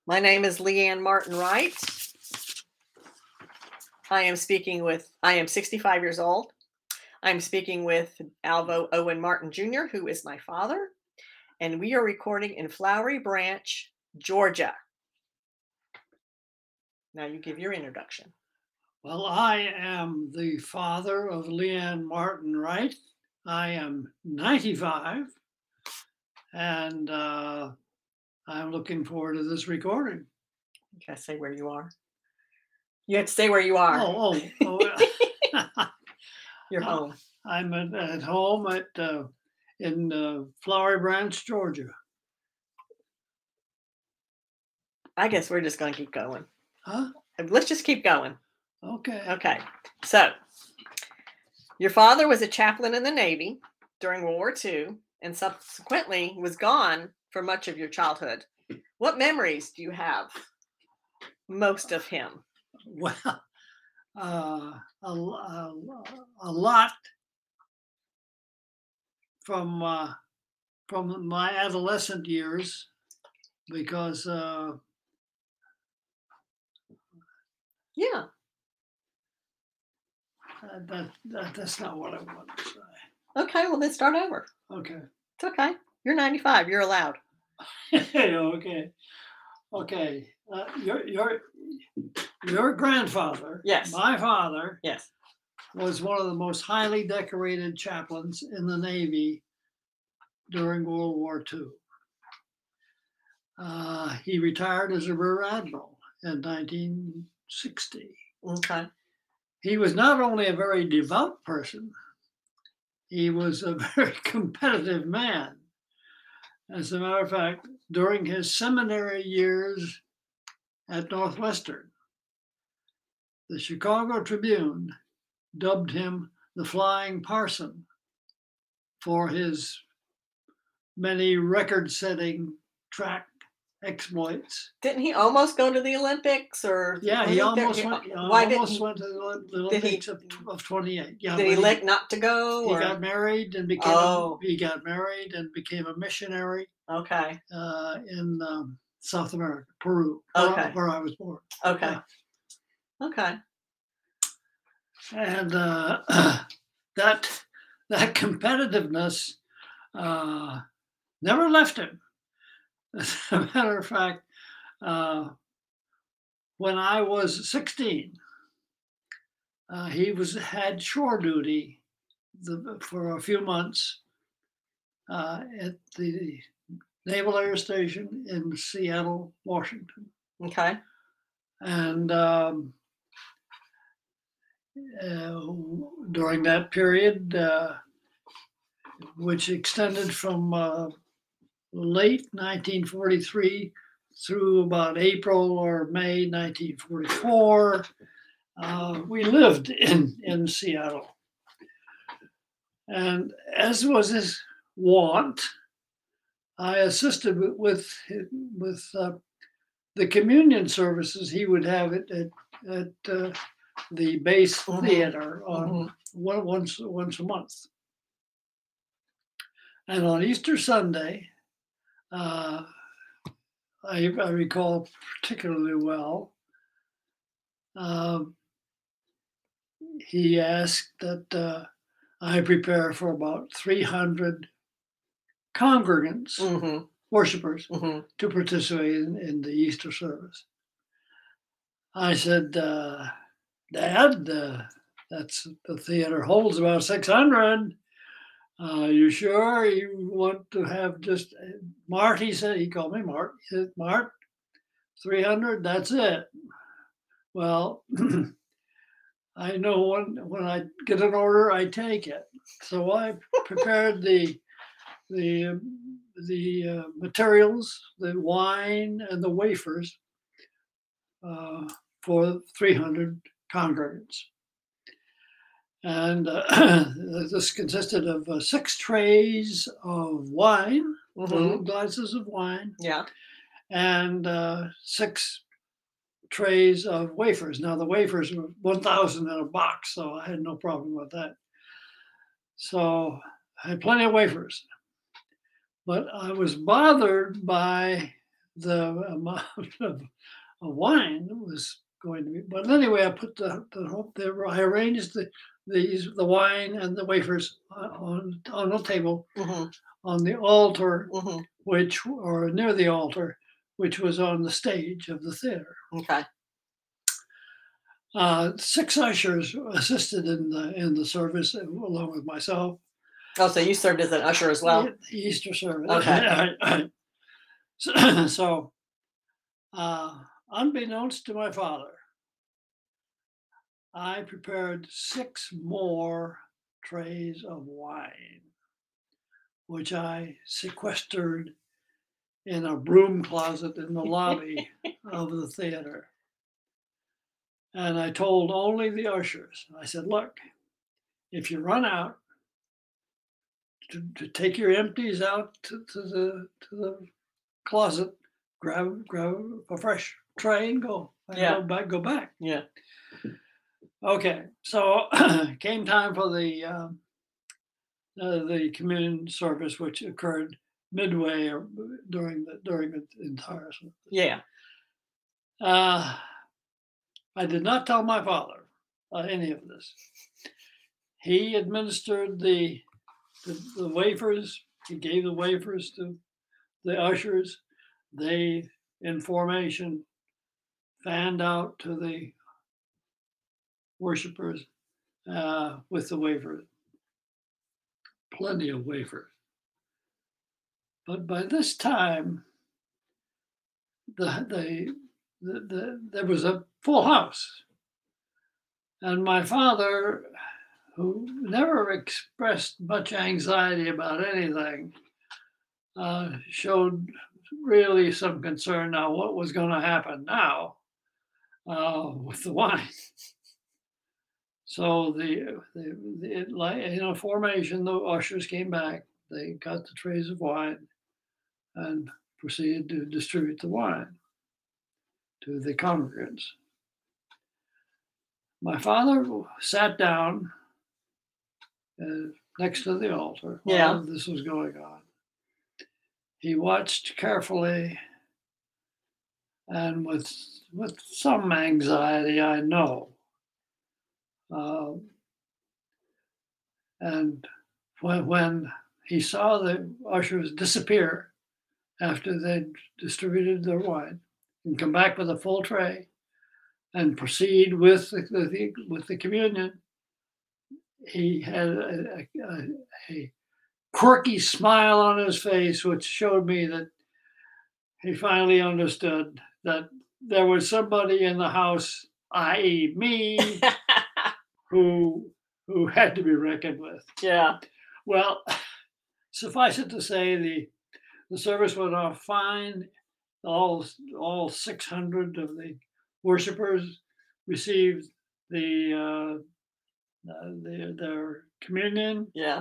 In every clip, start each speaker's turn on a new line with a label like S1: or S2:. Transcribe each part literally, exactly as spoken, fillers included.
S1: My name is Leanne Martin Wright. I am speaking with, I am sixty-five years old. I'm speaking with Alvo Owen Martin Junior, who is my father, and we are recording in Flowery Branch, Georgia. Now you give your introduction.
S2: Well, I am the father of Leanne Martin Wright. I am ninety-five, and uh, I'm looking forward to this recording.
S1: You gotta say where you are. You have to say where you are.
S2: Oh, oh, oh.
S1: You're home.
S2: I'm at, at home at uh, in uh, Flowery Branch, Georgia.
S1: I guess we're just gonna keep going.
S2: Huh?
S1: Let's just keep going.
S2: Okay.
S1: Okay. So, your father was a chaplain in the Navy during World War Two and subsequently was gone for much of your childhood. What memories do you have most of him?
S2: Well, uh, a, a, a lot from uh, from my adolescent years, because uh,
S1: Yeah.
S2: uh, that, that that's not what I want to say.
S1: Okay, well, then start over.
S2: Okay.
S1: It's okay. You're ninety-five. You're allowed.
S2: okay. Okay. Uh, your your your grandfather,
S1: Yes.
S2: my father,
S1: Yes.
S2: was one of the most highly decorated chaplains in the Navy during World War Two. Uh, he retired as a rear admiral in nineteen sixty.
S1: Okay.
S2: He was not only a very devout person, he was a very competitive man. As a matter of fact, during his seminary years at Northwestern, the Chicago Tribune dubbed him the Flying Parson for his many record-setting track exploits.
S1: Didn't he almost go to the Olympics? Or
S2: Yeah, he
S1: wasn't there-
S2: almost
S1: he-
S2: went. He
S1: why didn't
S2: almost
S1: he-
S2: went to the Olymp- the
S1: did he-
S2: Olympics of, of twenty-eight. Yeah,
S1: Did
S2: but
S1: he elect not to go?
S2: He
S1: Or?
S2: got married and became.
S1: Oh.
S2: A, he got married and became a missionary
S1: Okay.
S2: uh, in um, South America, Peru,
S1: Okay.
S2: where, where I was born.
S1: Okay.
S2: Yeah.
S1: Okay.
S2: And uh, that that competitiveness uh, never left him. As a matter of fact, uh, when I was sixteen, uh, he was had shore duty the, for a few months uh, at the Naval Air Station in Seattle, Washington.
S1: Okay.
S2: And um, uh, during that period, uh, which extended from uh, late nineteen forty-three through about April or May nineteen forty-four, uh, we lived in, in Seattle. And as was his wont, I assisted with with uh, the communion services he would have at at, at uh, the base
S1: Mhm.
S2: theater on
S1: Mhm.
S2: one, once once a month. And on Easter Sunday, uh, I, I recall particularly well, uh, he asked that uh, I prepare for about three hundred congregants,
S1: Mm-hmm.
S2: worshipers,
S1: Mm-hmm.
S2: to participate in, in the Easter service. I said, uh, Dad, uh, that's the theater holds about six hundred. Uh, you sure you want to have just Mart? He said, he called me Mart. He said, Mart, three hundred, that's it. Well, I know when when I get an order, I take it. So I prepared the the the uh, materials, the wine and the wafers uh, for three hundred congregants. And uh, this consisted of uh, six trays of wine,
S1: Mm-hmm.
S2: little glasses of wine,
S1: Yeah.
S2: and uh, six trays of wafers. Now the wafers were one thousand in a box, so I had no problem with that. So I had plenty of wafers. But I was bothered by the amount of, of wine was going to be. But anyway, I put the the, whole- the I arranged the these the wine and the wafers on on a table
S1: Hmm.
S2: on the altar,
S1: Hmm.
S2: which or near the altar, which was on the stage of the theater.
S1: Okay.
S2: Uh, six ushers assisted in the in the service along with myself.
S1: Oh, so you served as an usher as well?
S2: The the Easter service.
S1: Okay.
S2: so, so uh, unbeknownst to my father, I prepared six more trays of wine, which I sequestered in a broom closet in the lobby of the theater. And I told only the ushers, I said, look, if you run out, to, to take your empties out to, to the to the closet, grab grab a fresh tray and go. And
S1: Yeah.
S2: go back, go back.
S1: Yeah.
S2: Okay, so came time for the um, uh, the communion service, which occurred midway or during the during the entire.
S1: Yeah.
S2: Uh, I did not tell my father uh, any of this. He administered the, the the wafers. He gave the wafers to the ushers. They, in formation, fanned out to the worshipers uh, with the wafers. Plenty of wafers. But by this time, the, the, the, the there was a full house. And my father, who never expressed much anxiety about anything, uh, showed really some concern now what was going to happen now uh, with the wine. So the, the, the like in a formation, the ushers came back. They got the trays of wine and proceeded to distribute the wine to the congregants. My father sat down uh, next to the altar while
S1: Yeah.
S2: this was going on. He watched carefully and with with some anxiety, I know. Uh, and when, when he saw the ushers disappear after they'd distributed their wine and come back with a full tray and proceed with the, the with the communion, he had a, a, a quirky smile on his face, which showed me that he finally understood that there was somebody in the house, that is me, who who had to be reckoned with.
S1: Yeah.
S2: Well, suffice it to say, the the service went off fine. All all six hundred of the worshipers received the uh, uh, their, their communion.
S1: Yeah.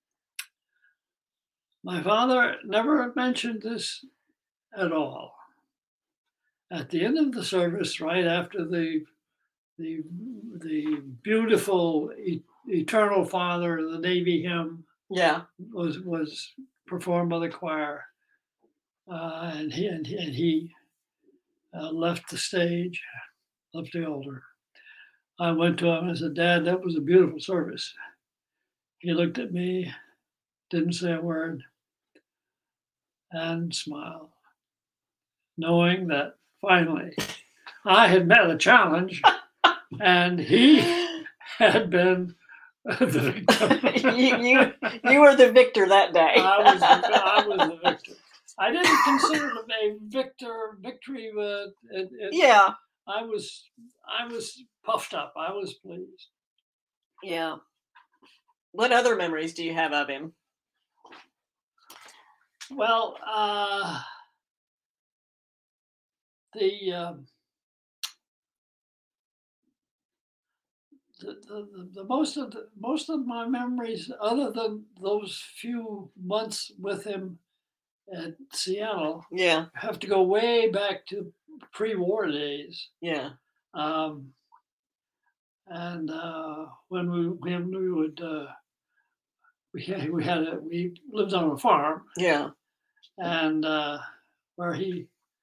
S2: My father never mentioned this at all. At the end of the service, right after the the the beautiful e- Eternal Father, the Navy hymn
S1: Yeah.
S2: was was performed by the choir, uh, and he and he, and he uh, left the stage, left the altar. I went to him and said, "Dad, that was a beautiful service." He looked at me, didn't say a word, and smiled, knowing that finally I had met a challenge, and he had been the victim.
S1: you, you you were the victor that day.
S2: I was the, I was the victor. I didn't consider it a victor victory, but it, it,
S1: Yeah.
S2: I was I was puffed up. I was pleased.
S1: Yeah. What other memories do you have of him?
S2: Well, uh, the, um, the, the the the most of the, most of my memories, other than those few months with him at Seattle,
S1: Yeah.
S2: have to go way back to pre-war days.
S1: Yeah.
S2: Um, and uh, when we when we would uh, we had, we had a, we lived on a farm,
S1: Yeah.
S2: and uh, where he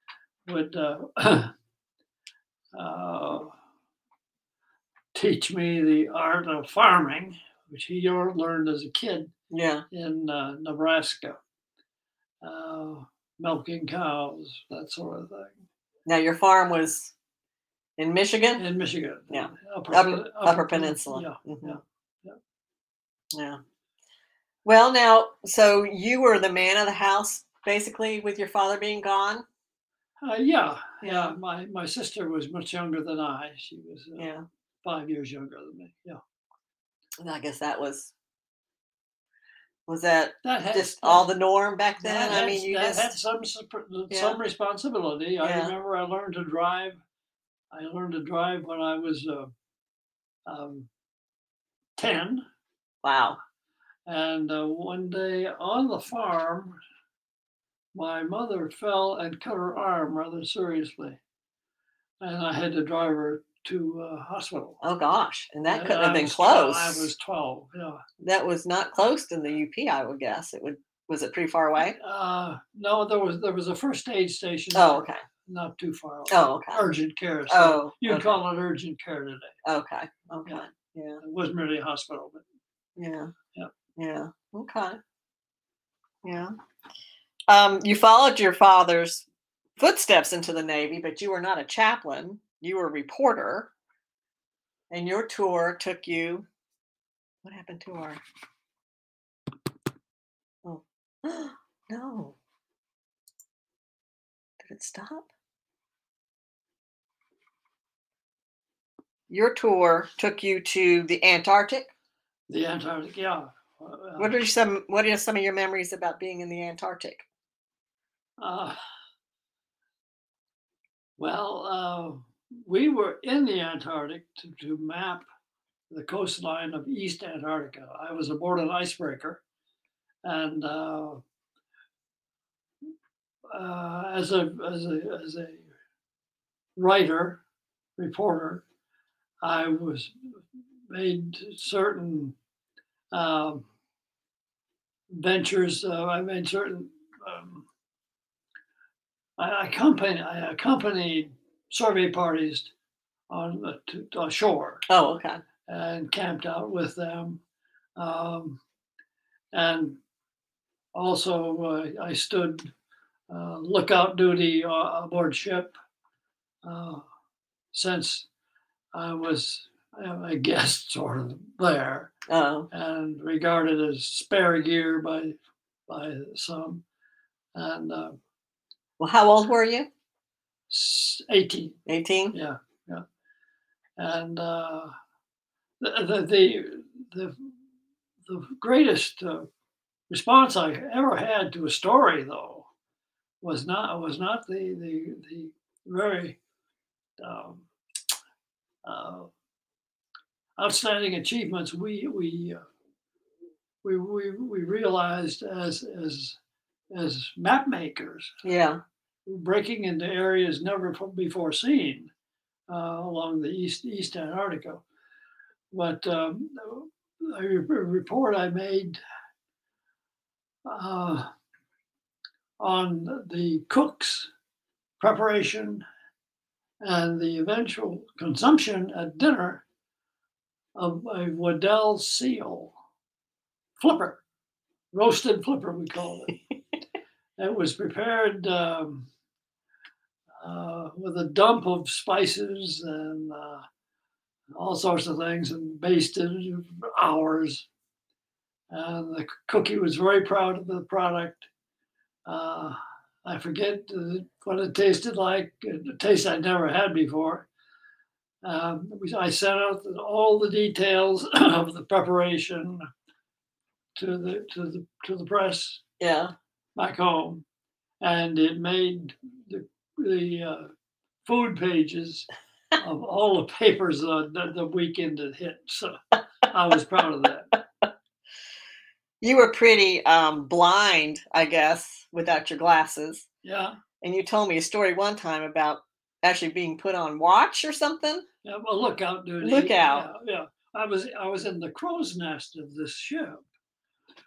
S2: would uh, uh, teach me the art of farming, which he learned as a kid
S1: Yeah.
S2: in uh, Nebraska, uh, milking cows, that sort of thing.
S1: Now your farm was in Michigan?
S2: In Michigan.
S1: Yeah.
S2: Upper,
S1: Upper,
S2: upper,
S1: Upper Peninsula.
S2: Yeah,
S1: Mhm.
S2: yeah, yeah.
S1: Yeah. Well, now, so you were the man of the house, basically, with your father being gone?
S2: Uh, yeah,
S1: Yeah.
S2: yeah. My my sister was much younger than I. She was uh,
S1: Yeah.
S2: five years younger than me. Yeah.
S1: And I guess that was, was that
S2: That had
S1: just
S2: that,
S1: all the norm back
S2: that
S1: then?
S2: had,
S1: I mean, you
S2: that had
S1: just,
S2: some sup-
S1: yeah.
S2: some responsibility. I
S1: Yeah.
S2: remember I learned to drive. I learned to drive when I was uh, um, ten,
S1: Wow.
S2: and uh, one day on the farm, my mother fell and cut her arm rather seriously, and I had to drive her to uh, hospital.
S1: Oh gosh. And that
S2: And
S1: couldn't have
S2: I
S1: been
S2: was twelve,
S1: close.
S2: I was twelve. Yeah.
S1: That was not close in the U P, I would guess. It would, was it pretty far away?
S2: Uh, no, there was there was a first aid station.
S1: Oh, okay.
S2: Not too far away.
S1: Oh, okay.
S2: Urgent care. So
S1: Oh,
S2: you'd
S1: okay.
S2: call it urgent care today.
S1: Okay. Okay.
S2: Yeah.
S1: Yeah.
S2: It wasn't really a hospital, but
S1: Yeah.
S2: yeah.
S1: Yeah. Okay. Yeah. Um, you followed your father's footsteps into the Navy, but you were not a chaplain. You were a reporter. And your tour took you. What happened to our? Oh, no. Did it stop? Your tour took you to the Antarctic.
S2: The Antarctic, yeah. Uh,
S1: What are some What are some of your memories about being in the Antarctic?
S2: uh, well, uh, we were in the Antarctic to, to map the coastline of East Antarctica. I was aboard an icebreaker, and uh, uh, as a as a as a writer, reporter, I was made certain um, ventures. Uh, I made certain. Um, I accompanied. I accompanied survey parties on the to, to shore
S1: Oh, okay.
S2: and camped out with them, um, and also uh, I stood uh, lookout duty uh, aboard ship uh, since I was a guest sort of there
S1: Oh,
S2: and regarded as spare gear by by some. And uh,
S1: well, how old were you?
S2: eighteen,
S1: eighteen?
S2: yeah, yeah. And uh, the, the the the the greatest uh, response I ever had to a story, though, was not was not the the the very um, uh, outstanding achievements we we uh, we we we realized as as as map makers,
S1: Yeah.
S2: breaking into areas never before seen uh, along the east east Antarctica. But um, a report I made uh, on the cook's preparation and the eventual consumption at dinner of a Waddell seal flipper, roasted flipper, we call it. It was prepared um, uh, with a dump of spices and uh, all sorts of things and basted for hours. And the cookie was very proud of the product. Uh, I forget what it tasted like, a taste I'd never had before. Um, I sent out all the details of the preparation to the to the to the press.
S1: Yeah.
S2: Back home, and it made the the uh, food pages of all the papers uh, the, the weekend it hit. So I was proud of that.
S1: You were pretty um, blind, I guess, without your glasses.
S2: Yeah.
S1: And you told me a story one time about actually being put on watch or something.
S2: Yeah. Well, lookout duty.
S1: Lookout.
S2: Yeah. Yeah. I was I was in the crow's nest of this ship.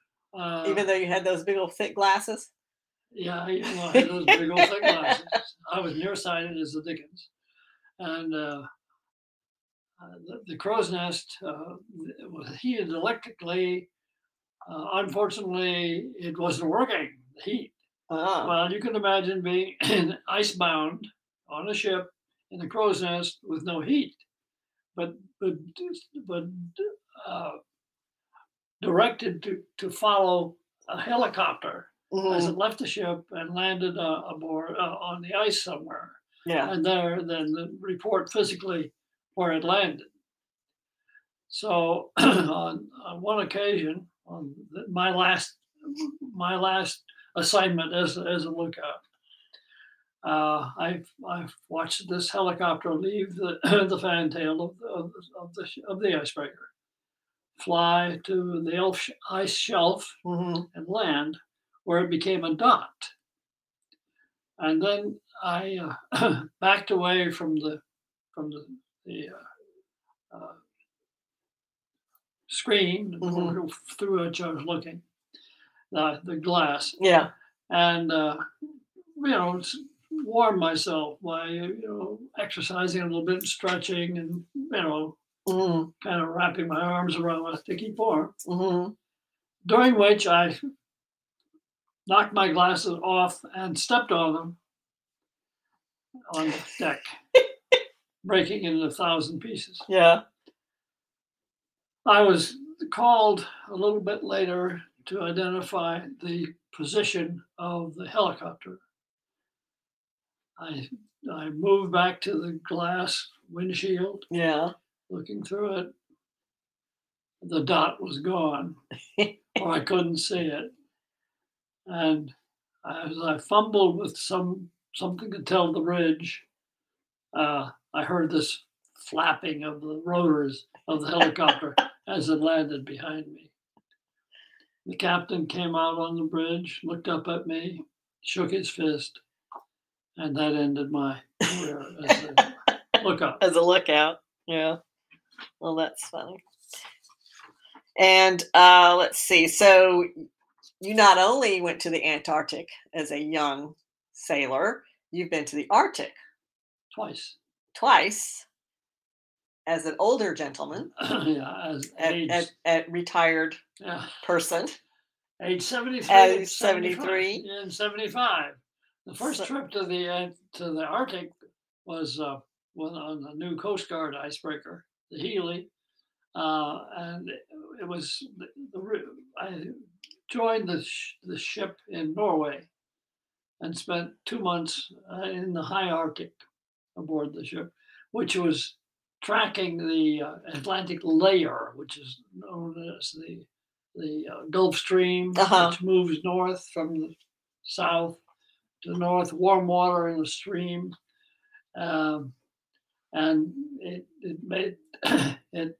S2: Uh,
S1: Even though you had those big old thick glasses.
S2: Yeah, I, well, I had those big old thick glasses. I was nearsighted as the Dickens, and uh, uh, the, the crow's nest uh, was heated electrically. Uh, unfortunately, it wasn't working. The heat.
S1: Oh.
S2: Well, you can imagine being icebound on a ship in the crow's nest with no heat, but but but uh, directed to to follow a helicopter as
S1: Mhm.
S2: it left the ship and landed uh, aboard uh, on the ice somewhere,
S1: Yeah.
S2: and there then the report physically where it landed. So on, on one occasion, on the, my last my last assignment as as a lookout, uh, I've I've watched this helicopter leave the the fantail of the of the of the, of the icebreaker, fly to the elf- ice shelf
S1: Mhm.
S2: and land, where it became a dot. And then I uh, backed away from the from the, the uh, uh, screen
S1: Mhm.
S2: through which I was looking, uh, the glass,
S1: Yeah.
S2: and uh, you know warm myself by you know exercising a little bit, stretching, and you know
S1: Mhm.
S2: kind of wrapping my arms around my to keep warm.
S1: Mhm.
S2: During which I knocked my glasses off and stepped on them on the deck, breaking into a thousand pieces.
S1: Yeah.
S2: I was called a little bit later to identify the position of the helicopter. I I moved back to the glass windshield,
S1: Yeah.
S2: looking through it. The dot was gone, or I couldn't see it. And as I fumbled with some something to tell the ridge, uh, I heard this flapping of the rotors of the helicopter as it landed behind me. The captain came out on the bridge, looked up at me, shook his fist, and that ended my career as a lookout.
S1: As a lookout. Yeah. Well, that's funny. And uh, let's see. So you not only went to the Antarctic as a young sailor, you've been to the Arctic
S2: Twice.
S1: twice as an older gentleman,
S2: Yeah, as
S1: at,
S2: age,
S1: at, at retired
S2: yeah,
S1: person.
S2: age seventy-three
S1: At
S2: and seventy-five.
S1: seventy-three.
S2: And seventy-five. The first
S1: So-
S2: trip to the uh, to the Arctic was uh, was on the new Coast Guard icebreaker, the Healy, uh, and it, it was the, the re- I joined the sh- the ship in Norway and spent two months uh, in the high Arctic aboard the ship, which was tracking the uh, Atlantic layer, which is known as the the uh, Gulf Stream,
S1: Uh-huh.
S2: which moves north from the south to the north, warm water in the stream, um, and it it made it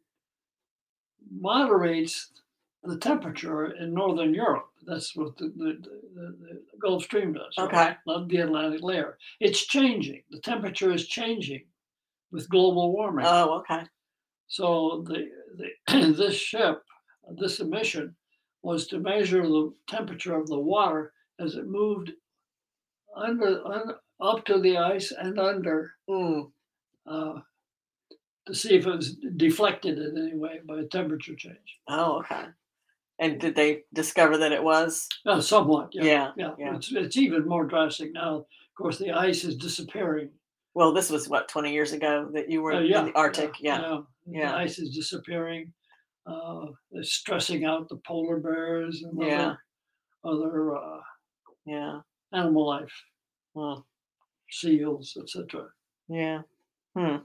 S2: moderates the temperature in northern Europe. That's what the, the, the, the Gulf Stream does.
S1: Okay.
S2: Right? Not the Atlantic layer. It's changing. The temperature is changing with global warming.
S1: Oh, okay.
S2: So the, the this ship, this mission, was to measure the temperature of the water as it moved under, un, up to the ice and under,
S1: Mm.
S2: uh, to see if it was deflected in any way by a temperature change.
S1: Oh, okay. And did they discover that it was?
S2: Uh, somewhat, yeah.
S1: Yeah,
S2: Yeah,
S1: yeah.
S2: It's, it's even more drastic now. Of course, the ice is disappearing.
S1: Well, this was what, twenty years ago that you were
S2: Uh,
S1: in
S2: yeah,
S1: the Arctic? Yeah.
S2: yeah.
S1: Yeah.
S2: The ice is disappearing. Uh, they're stressing out the polar bears and
S1: Yeah.
S2: other, other uh,
S1: Yeah.
S2: animal life,
S1: Hmm.
S2: seals, et cetera.
S1: Yeah. Hmm.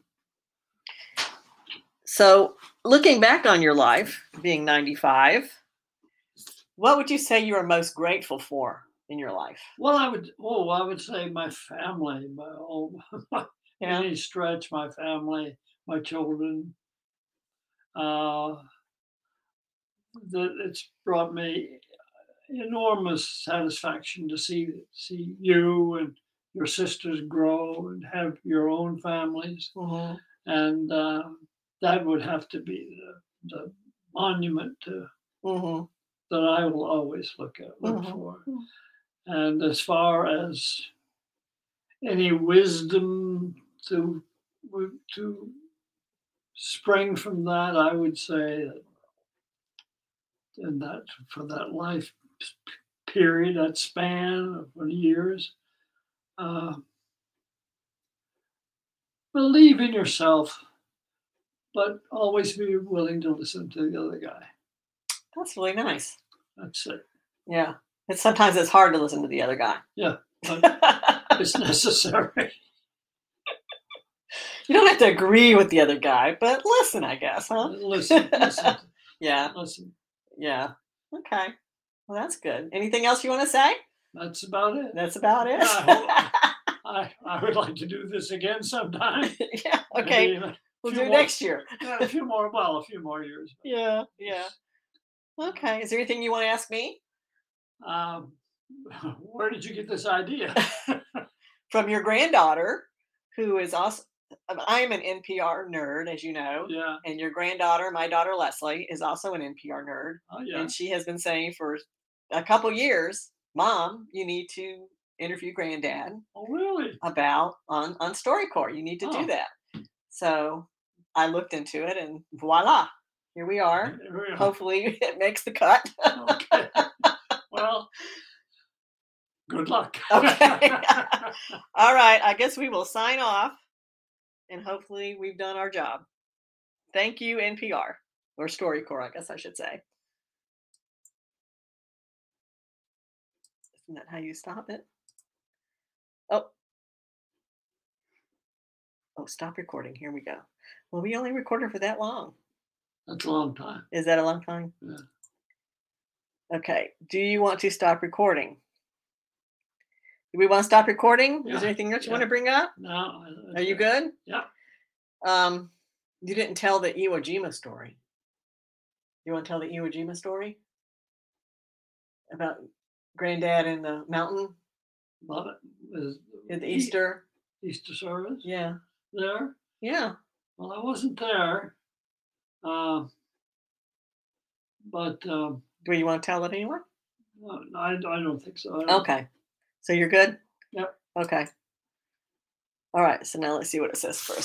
S1: So, looking back on your life, being ninety-five, what would you say you are most grateful for in your life?
S2: Well, I would, oh, I would say my family, my oh,
S1: Yeah.
S2: any stretch, my family, my children. Uh, that it's brought me enormous satisfaction to see see you and your sisters grow and have your own families,
S1: Hmm.
S2: and uh, that would have to be the, the monument to,
S1: Hmm.
S2: that I will always look at look
S1: Mhm.
S2: for. And as far as any wisdom to to spring from that, I would say that in that for that life period, that span of years, uh, believe in yourself, but always be willing to listen to the other guy.
S1: That's really nice.
S2: That's it.
S1: Yeah. It's sometimes it's hard to listen to the other guy.
S2: Yeah, but it's necessary.
S1: You don't have to agree with the other guy, but listen, I guess, huh?
S2: Listen, listen,
S1: Yeah.
S2: listen.
S1: Yeah. Okay. Well, that's good. Anything else you want to say?
S2: That's about it.
S1: That's about it.
S2: Yeah, I, hope- I, I would like to do this again sometime.
S1: Yeah. Okay.
S2: Maybe a
S1: We'll
S2: few
S1: do it
S2: more-
S1: next year.
S2: yeah, a few more, well, a few more years.
S1: Yeah. Yeah. Okay. Is there anything you want to ask me?
S2: Um, where did you get this idea?
S1: From your granddaughter, who is also, I'm an N P R nerd, as you know,
S2: Yeah.
S1: and your granddaughter, my daughter Leslie, is also an N P R nerd.
S2: Oh, yeah.
S1: And she has been saying for a couple years, Mom, you need to interview Granddad
S2: Oh, really?
S1: about on on StoryCorps. You need to
S2: Oh.
S1: do that. So I looked into it, and voila, here we are.
S2: Here we are.
S1: Hopefully, it makes the cut.
S2: Okay. Well, good luck.
S1: Okay. All right. I guess we will sign off, and hopefully, we've done our job. Thank you, N P R, or StoryCorps, I guess I should say. Isn't that how you stop it? Oh. Oh, stop recording. Here we go. Well, we only recorded for that long.
S2: That's a long time.
S1: Is that a long time?
S2: Yeah.
S1: Okay. Do you want to stop recording? Do we want to stop recording?
S2: Yeah.
S1: Is there anything else you
S2: Yeah.
S1: want to bring up?
S2: No.
S1: Are you good?
S2: Yeah.
S1: Um, you didn't tell the Iwo Jima story. You want to tell the Iwo Jima story about Granddad in the mountain
S2: Love it. Is
S1: at the
S2: E-
S1: Easter?
S2: Easter service
S1: Yeah,
S2: there?
S1: yeah.
S2: Well, I wasn't there. Uh, but um,
S1: Do you want to tell it anyway?
S2: no, I, I don't think so. I don't-
S1: Okay. So you're good?
S2: Yep.
S1: Okay. All right. So now let's see what it says first.